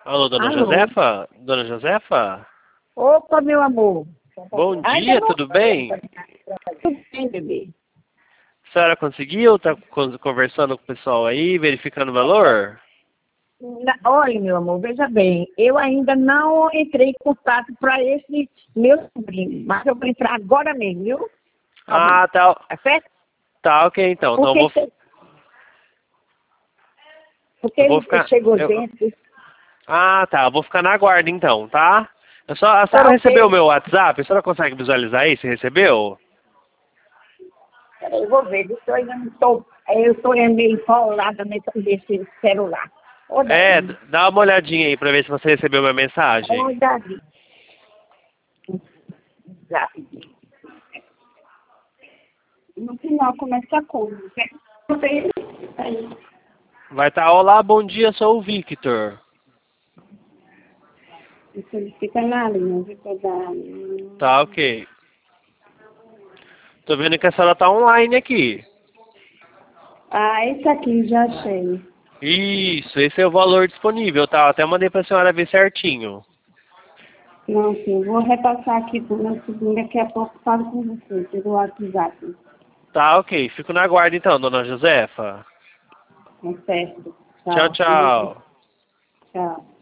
Alô, dona Alô? Josefa? Dona Josefa? Opa, meu amor. Bom Ai, dia, tá tudo bem? tudo bem, bebê. A senhora conseguiu? Tá conversando com o pessoal aí, verificando o valor? Olha, meu amor, veja bem, eu ainda não entrei em contato para esse meu sobrinho, mas eu vou entrar agora mesmo, viu? Ah, tá. Tá certo? Tá, ok então. Então Porque, porque eu vou ele ficar. chegou dentro. Ah, tá. Eu vou ficar na guarda então, tá? A senhora Tá recebeu o ok? meu WhatsApp? A senhora consegue visualizar aí? Você recebeu? Peraí, eu vou ver, eu ainda não estou. Eu estou meio enrolada nesse celular. Ô, É, Davi. dá uma olhadinha aí pra ver se você recebeu minha Ô, mensagem. Davi. Zap. No final começa com. Aí. Vai estar, olá, bom dia, sou o Victor. Isso ele fica na linha, viu, toda. Tá, ok. Tô vendo que a senhora tá online aqui. Ah, esse aqui já achei. Isso, esse é o valor disponível, tá? Até mandei pra senhora ver certinho. Não, sim, vou repassar aqui pro meu sobrinho, daqui a pouco falo com você, pelo WhatsApp. Tá, ok. Fico na guarda então, dona Josefa. É certo. Tchau, Tchau. tchau. Tchau.